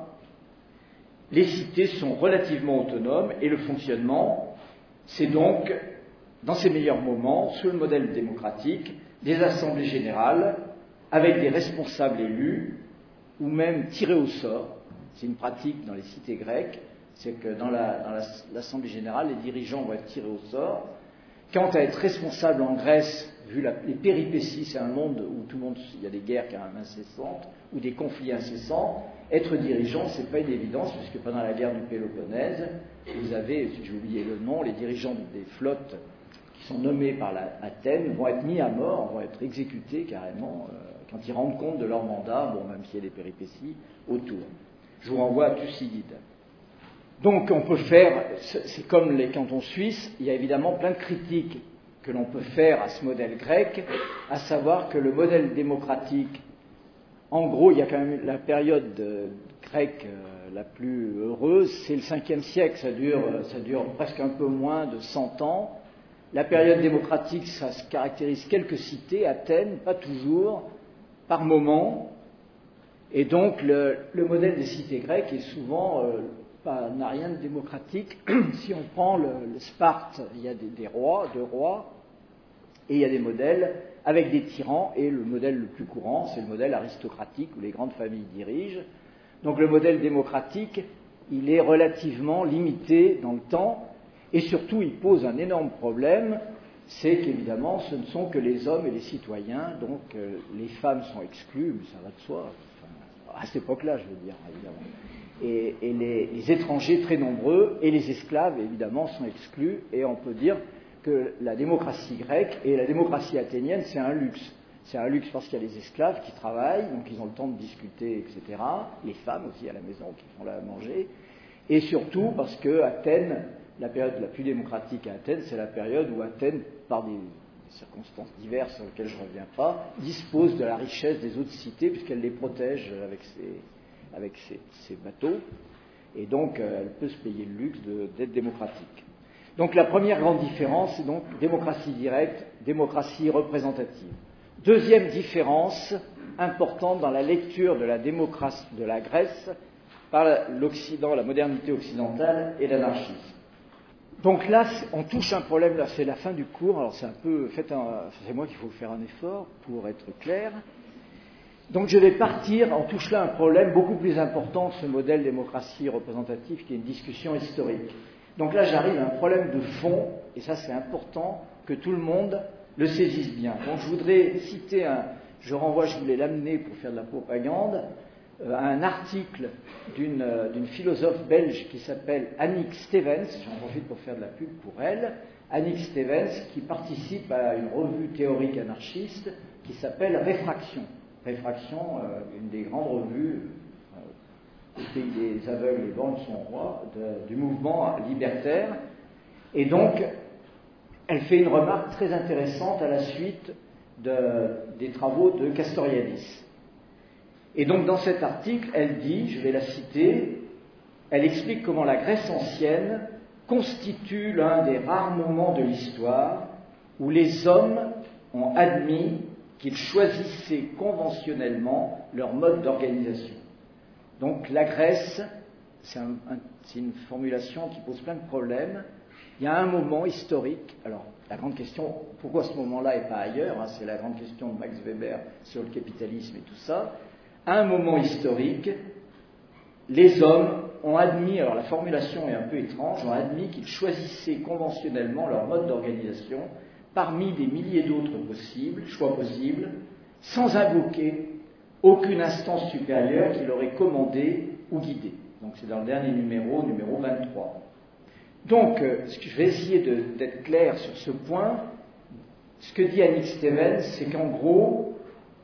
Les cités sont relativement autonomes, et le fonctionnement, c'est donc, dans ses meilleurs moments, sous le modèle démocratique, des assemblées générales, avec des responsables élus, ou même tirés au sort. C'est une pratique dans les cités grecques, c'est que dans l'Assemblée générale, les dirigeants vont être tirés au sort. Quant à être responsable en Grèce, vu les péripéties, c'est un monde où il y a des guerres quand même incessantes, ou des conflits incessants. Être dirigeant, c'est pas une évidence, puisque pendant la guerre du Péloponnèse, vous avez, j'ai oublié le nom, les dirigeants des flottes qui sont nommés par Athènes vont être mis à mort, vont être exécutés carrément, quand ils rendent compte de leur mandat, même s'il y a des péripéties autour. Je vous renvoie à Thucydide. Donc on peut faire, c'est comme les cantons suisses, il y a évidemment plein de critiques que l'on peut faire à ce modèle grec, à savoir que le modèle démocratique, en gros, il y a quand même la période grecque la plus heureuse, c'est le 5e siècle, ça dure presque un peu moins de 100 ans. La période démocratique, ça se caractérise quelques cités, Athènes, pas toujours, par moment, et donc le modèle des cités grecques est souvent... n'a rien de démocratique. Si on prend le Sparte, il y a deux rois, et il y a des modèles avec des tyrans, et le modèle le plus courant, c'est le modèle aristocratique où les grandes familles dirigent. Donc le modèle démocratique, il est relativement limité dans le temps, et surtout il pose un énorme problème, c'est qu'évidemment ce ne sont que les hommes et les citoyens, donc les femmes sont exclues, mais ça va de soi, à cette époque-là je veux dire, évidemment. Et les étrangers très nombreux et les esclaves, évidemment, sont exclus. Et on peut dire, que la démocratie grecque et la démocratie athénienne, c'est un luxe. C'est un luxe parce qu'il y a les esclaves qui travaillent, donc ils ont le temps de discuter, etc. Les femmes aussi à la maison qui font là à manger. Et surtout parce que Athènes, la période la plus démocratique à Athènes, c'est la période où Athènes, par des circonstances diverses sur lesquelles je ne reviens pas, dispose de la richesse des autres cités puisqu'elle les protège avec ses bateaux. Et donc, elle peut se payer le luxe d'être démocratique. Donc, la première grande différence, c'est donc démocratie directe, démocratie représentative. Deuxième différence importante dans la lecture de la démocratie de la Grèce par l'Occident, la modernité occidentale et l'anarchisme. Donc là, on touche un problème, là c'est la fin du cours, alors c'est un peu, c'est moi qu'il faut faire un effort pour être clair. Donc je vais partir, on touche là un problème beaucoup plus important de ce modèle démocratie représentative qui est une discussion historique. Donc là j'arrive à un problème de fond, et ça c'est important que tout le monde le saisisse bien. Donc je voudrais citer je voulais l'amener pour faire de la propagande, un article d'une philosophe belge qui s'appelle Annick Stevens, j'en profite pour faire de la pub pour elle, Annick Stevens qui participe à une revue théorique anarchiste qui s'appelle Réfraction. Réfraction, une des grandes revues, au pays des aveugles, les bornes sont rois, du mouvement libertaire. Et donc, elle fait une remarque très intéressante à la suite des travaux de Castoriadis. Et donc, dans cet article, elle dit, je vais la citer, elle explique comment la Grèce ancienne constitue l'un des rares moments de l'histoire où les hommes ont admis qu'ils choisissaient conventionnellement leur mode d'organisation. Donc la Grèce, c'est une formulation qui pose plein de problèmes. Il y a un moment historique, alors la grande question, pourquoi ce moment-là et pas ailleurs, c'est la grande question de Max Weber sur le capitalisme et tout ça. À un moment historique, les hommes ont admis, alors la formulation est un peu étrange, ont admis qu'ils choisissaient conventionnellement leur mode d'organisation parmi des milliers d'autres choix possibles, sans invoquer aucune instance supérieure qui l'aurait commandé ou guidé. Donc c'est dans le dernier numéro 23. Donc, je vais essayer d'être clair sur ce point. Ce que dit Annick Stevens, c'est qu'en gros,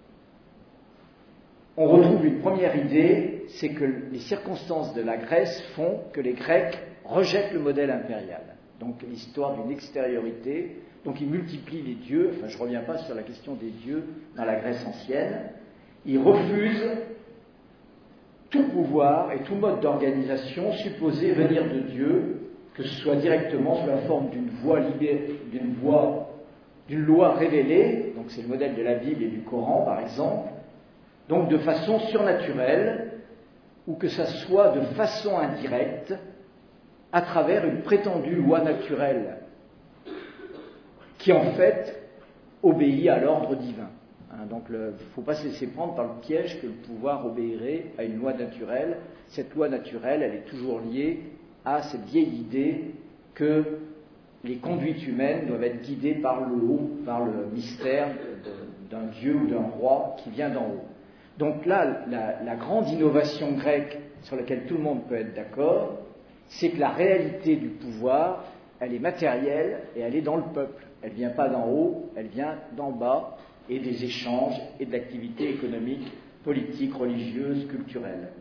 on retrouve une première idée, c'est que les circonstances de la Grèce font que les Grecs rejettent le modèle impérial. Donc l'histoire d'une extériorité, donc ils multiplient les dieux, je ne reviens pas sur la question des dieux dans la Grèce ancienne, ils refusent tout pouvoir et tout mode d'organisation supposé venir de Dieu, que ce soit directement sous la forme d'une loi révélée, donc c'est le modèle de la Bible et du Coran par exemple, donc de façon surnaturelle, ou que ça soit de façon indirecte, à travers une prétendue loi naturelle, qui en fait obéit à l'ordre divin. Donc il ne faut pas se laisser prendre par le piège que le pouvoir obéirait à une loi naturelle. Cette loi naturelle, elle est toujours liée à cette vieille idée que les conduites humaines doivent être guidées par le haut, par le mystère d'un dieu ou d'un roi qui vient d'en haut. Donc là, la grande innovation grecque sur laquelle tout le monde peut être d'accord, c'est que la réalité du pouvoir, elle est matérielle et elle est dans le peuple. Elle ne vient pas d'en haut, elle vient d'en bas, et des échanges et de l'activité économique, politique, religieuse, culturelle.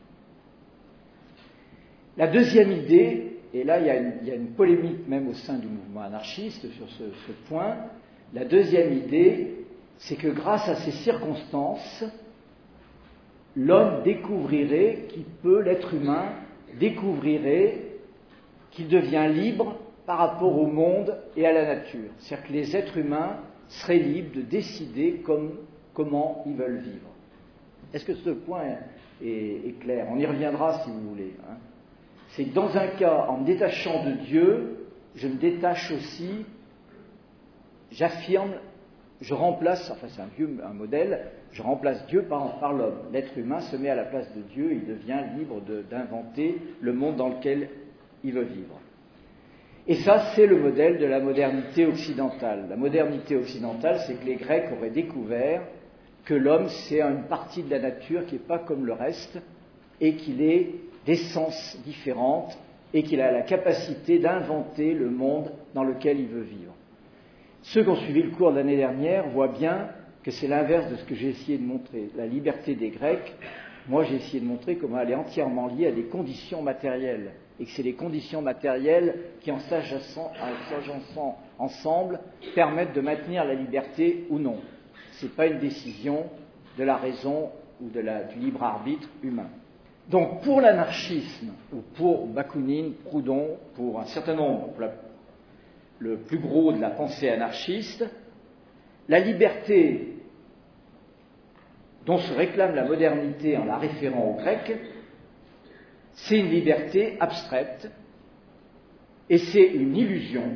La deuxième idée, et là il y a une polémique même au sein du mouvement anarchiste sur ce point, la deuxième idée, c'est que grâce à ces circonstances, l'homme découvrirait l'être humain découvrirait qu'il devient libre par rapport au monde et à la nature. C'est-à-dire que les êtres humains seraient libres de décider comment ils veulent vivre. Est-ce que ce point est clair ? On y reviendra si vous voulez. C'est que dans un cas, en me détachant de Dieu, je me détache aussi, j'affirme, je remplace, c'est un modèle, je remplace Dieu par l'homme. L'être humain se met à la place de Dieu, il devient libre d'inventer le monde dans lequel il veut vivre. Et ça, c'est le modèle de la modernité occidentale. La modernité occidentale, c'est que les Grecs auraient découvert que l'homme, c'est une partie de la nature qui n'est pas comme le reste et qu'il est d'essence différente et qu'il a la capacité d'inventer le monde dans lequel il veut vivre. Ceux qui ont suivi le cours de l'année dernière voient bien que c'est l'inverse de ce que j'ai essayé de montrer. La liberté des Grecs, moi j'ai essayé de montrer comment elle est entièrement liée à des conditions matérielles, et que c'est les conditions matérielles qui, en s'agençant ensemble, permettent de maintenir la liberté ou non. Ce n'est pas une décision de la raison ou du libre arbitre humain. Donc pour l'anarchisme, ou pour Bakounine, Proudhon, pour un certain nombre, le plus gros de la pensée anarchiste, la liberté dont se réclame la modernité en la référant aux Grecs, c'est une liberté abstraite et c'est une illusion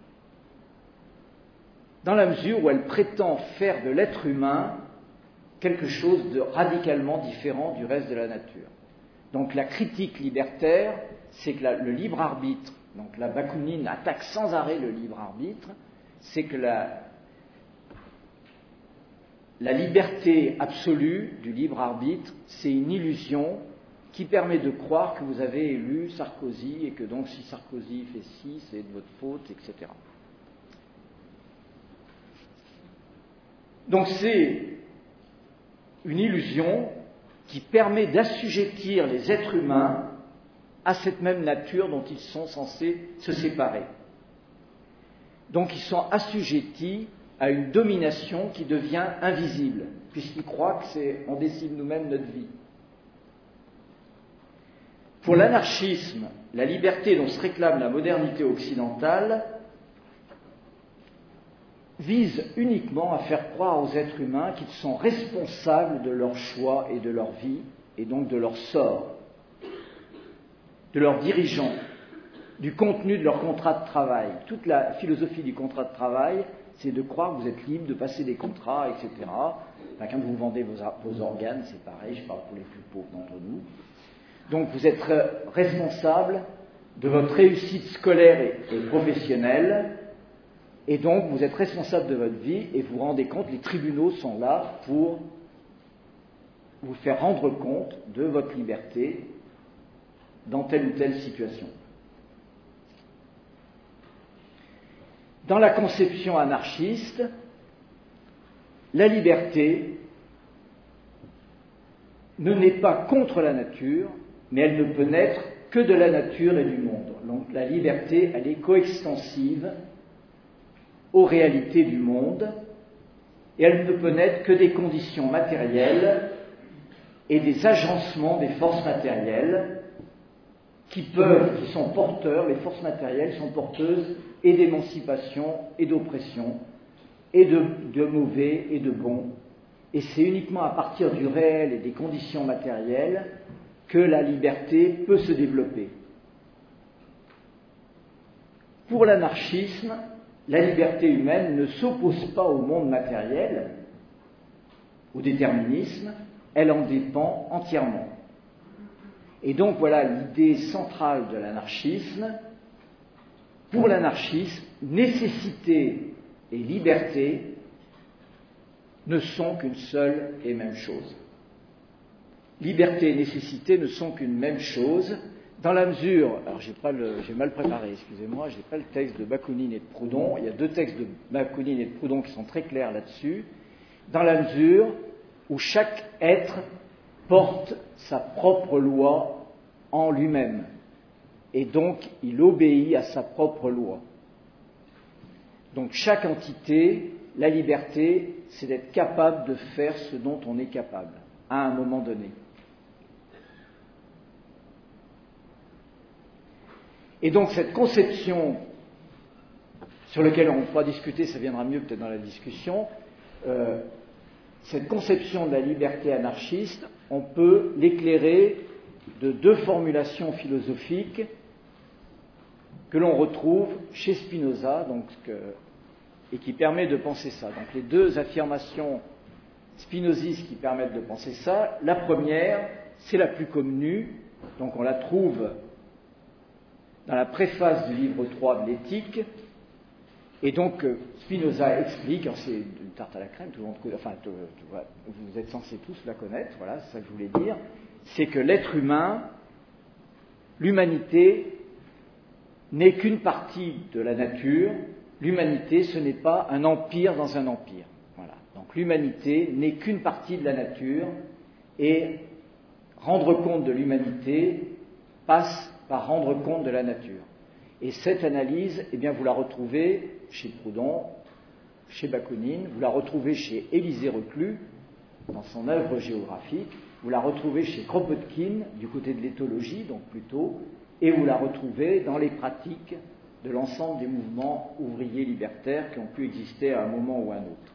dans la mesure où elle prétend faire de l'être humain quelque chose de radicalement différent du reste de la nature. Donc la critique libertaire, c'est que le libre arbitre, donc la Bakounine attaque sans arrêt le libre arbitre, c'est que la liberté absolue du libre arbitre, c'est une illusion qui permet de croire que vous avez élu Sarkozy et que donc si Sarkozy fait ci, c'est de votre faute, etc. Donc c'est une illusion qui permet d'assujettir les êtres humains à cette même nature dont ils sont censés se séparer. Donc ils sont assujettis à une domination qui devient invisible, puisqu'ils croient qu'on décide nous-mêmes notre vie. Pour l'anarchisme, la liberté dont se réclame la modernité occidentale vise uniquement à faire croire aux êtres humains qu'ils sont responsables de leur choix et de leur vie, et donc de leur sort, de leurs dirigeants, du contenu de leur contrat de travail. Toute la philosophie du contrat de travail, c'est de croire que vous êtes libre de passer des contrats, etc. Enfin, quand vous vendez vos organes, c'est pareil, je parle pour les plus pauvres d'entre nous. Donc vous êtes responsable de votre réussite scolaire et professionnelle, et donc vous êtes responsable de votre vie, et vous vous rendez compte, les tribunaux sont là pour vous faire rendre compte de votre liberté dans telle ou telle situation. Dans la conception anarchiste, la liberté ne naît pas contre la nature, mais elle ne peut naître que de la nature et du monde. Donc la liberté, elle est coextensive aux réalités du monde, et elle ne peut naître que des conditions matérielles et des agencements des forces matérielles qui sont porteurs, les forces matérielles sont porteuses et d'émancipation et d'oppression, et de mauvais et de bon. Et c'est uniquement à partir du réel et des conditions matérielles que la liberté peut se développer. Pour l'anarchisme, la liberté humaine ne s'oppose pas au monde matériel, au déterminisme, elle en dépend entièrement. Et donc voilà l'idée centrale de l'anarchisme. Pour l'anarchisme, nécessité et liberté ne sont qu'une seule et même chose. Liberté et nécessité ne sont qu'une même chose, dans la mesure, alors j'ai mal préparé, excusez-moi, j'ai pas le texte de Bakounine et de Proudhon, il y a deux textes de Bakounine et de Proudhon qui sont très clairs là-dessus, dans la mesure où chaque être porte sa propre loi en lui-même, et donc il obéit à sa propre loi. Donc chaque entité, la liberté, c'est d'être capable de faire ce dont on est capable, à un moment donné. Et donc cette conception, sur laquelle on pourra discuter, ça viendra mieux peut-être dans la discussion, cette conception de la liberté anarchiste, on peut l'éclairer de deux formulations philosophiques que l'on retrouve chez Spinoza, et qui permet de penser ça. Donc les deux affirmations spinozistes qui permettent de penser ça, la première, c'est la plus connue, donc on la trouve dans la préface du livre 3 de l'Éthique, et donc Spinoza explique, c'est une tarte à la crème, tout le monde, enfin vous êtes censés tous la connaître, voilà, c'est ça que je voulais dire, c'est que l'être humain, l'humanité, n'est qu'une partie de la nature. L'humanité, ce n'est pas un empire dans un empire. Voilà. Donc l'humanité n'est qu'une partie de la nature, et rendre compte de l'humanité passe par rendre compte de la nature. Et cette analyse, eh bien, vous la retrouvez chez Proudhon, chez Bakounine, vous la retrouvez chez Élisée Reclus, dans son œuvre géographique, vous la retrouvez chez Kropotkin, du côté de l'éthologie, donc plutôt, et vous la retrouvez dans les pratiques de l'ensemble des mouvements ouvriers libertaires qui ont pu exister à un moment ou à un autre.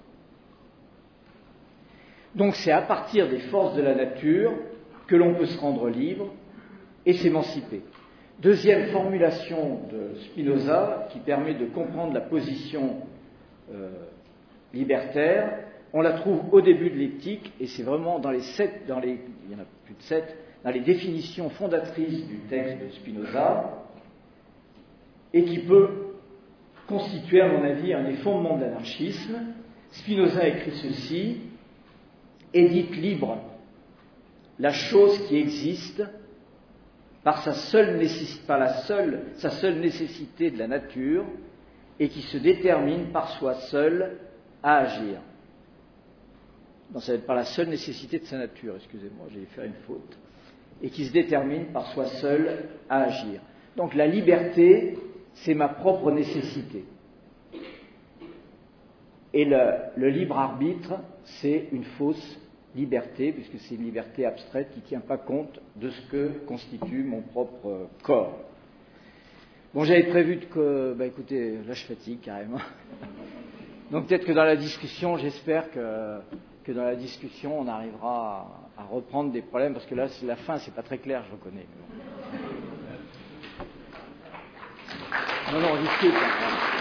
Donc c'est à partir des forces de la nature que l'on peut se rendre libre et s'émanciper. Deuxième formulation de Spinoza qui permet de comprendre la position libertaire, on la trouve au début de l'éthique, et c'est vraiment il y en a plus de 7, dans les définitions fondatrices du texte de Spinoza, et qui peut constituer, à mon avis, un des fondements de l'anarchisme. Spinoza écrit ceci: est dite libre la chose qui existe par sa seule nécessité de la nature, et qui se détermine par soi seule à agir. Non, ça va être par la seule nécessité de sa nature, excusez-moi, j'ai fait une faute, et qui se détermine par soi seule à agir. Donc la liberté, c'est ma propre nécessité. Et le libre arbitre, c'est une fausse liberté, puisque c'est une liberté abstraite qui ne tient pas compte de ce que constitue mon propre corps. Bon, j'avais prévu que... écoutez, là je fatigue carrément. Donc peut-être que dans la discussion, j'espère que dans la discussion, on arrivera à reprendre des problèmes, parce que là, la fin, c'est pas très clair, je reconnais. Non, risquez pas.